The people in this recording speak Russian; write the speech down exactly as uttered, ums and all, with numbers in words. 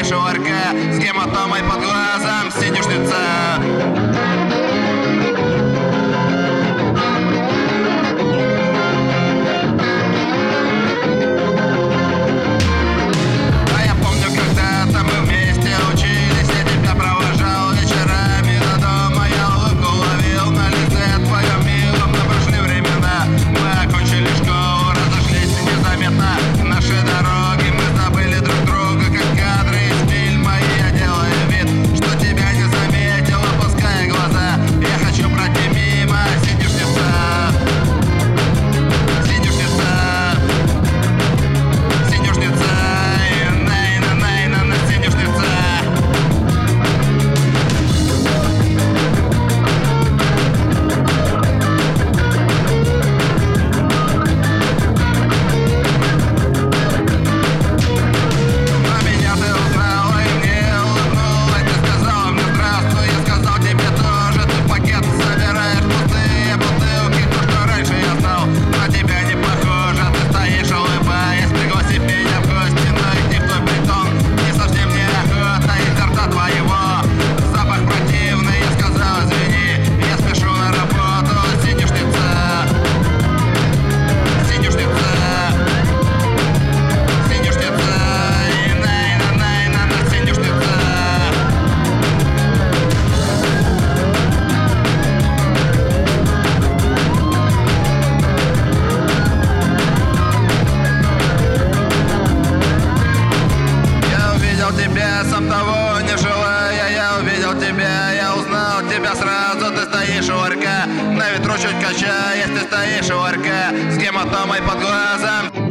стоишь у арка с гематомой под глазом, сидишь лица. Тебя, сам того не желая, я увидел тебя, я узнал тебя сразу. Ты стоишь у арка, на ветру чуть качаясь, ты стоишь у арка с гематомой под глазом.